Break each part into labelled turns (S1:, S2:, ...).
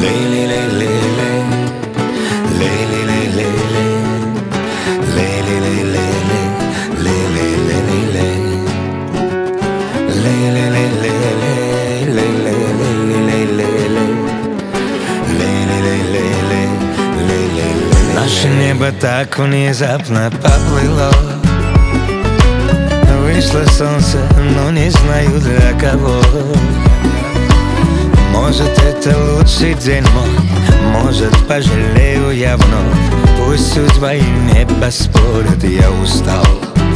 S1: Наше небо так внезапно поплыло. Вышло солнце, но не знаю для кого. Может, это лучший день мой, может, пожалею я вновь. Пусть судьба и небо спорят, я устал.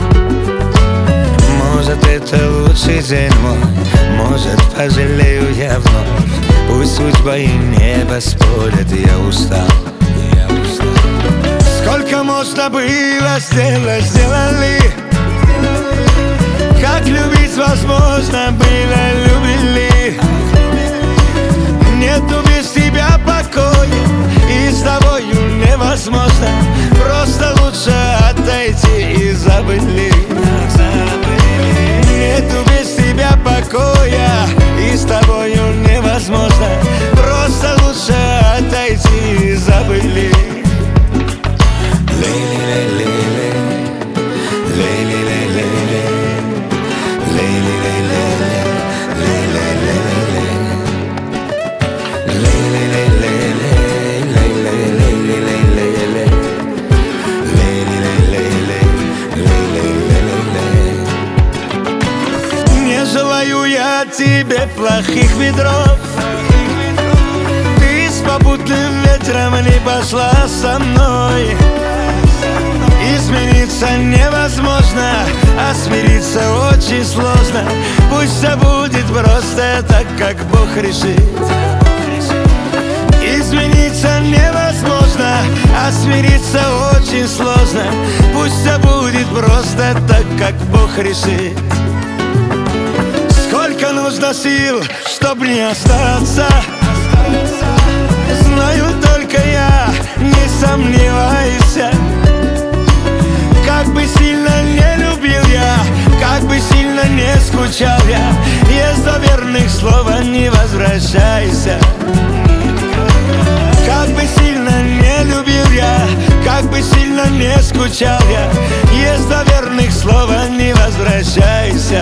S1: Может, это лучший день мой, может, пожалею я вновь. Пусть судьба и небо спорят, я устал. Сколько можно было сделать, сделали. Как любить возможно было, любили. Нету без тебя покоя, и с тобою невозможно. Просто лучше отойти и забыли. Нету без тебя покоя, и с тобою невозможно. Просто лучше отойти и забыли. Не желаю я тебе плохих ветров. Ты с попутным ветром не пошла со мной. Измениться невозможно, а смириться очень сложно. Пусть все будет просто так, как Бог решит. Измениться невозможно, а смириться очень сложно. Пусть все будет просто так, как Бог решит. Сколько нужно сил, чтоб не остаться, знаю только я, не сомневайся. Как бы сильно не любил я, как бы сильно не скучал я, есть до верных слова не возвращайся. Как бы сильно не любил я, как бы сильно не скучал я, есть до верных слова не возвращайся.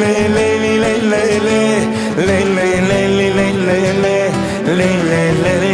S1: Lay,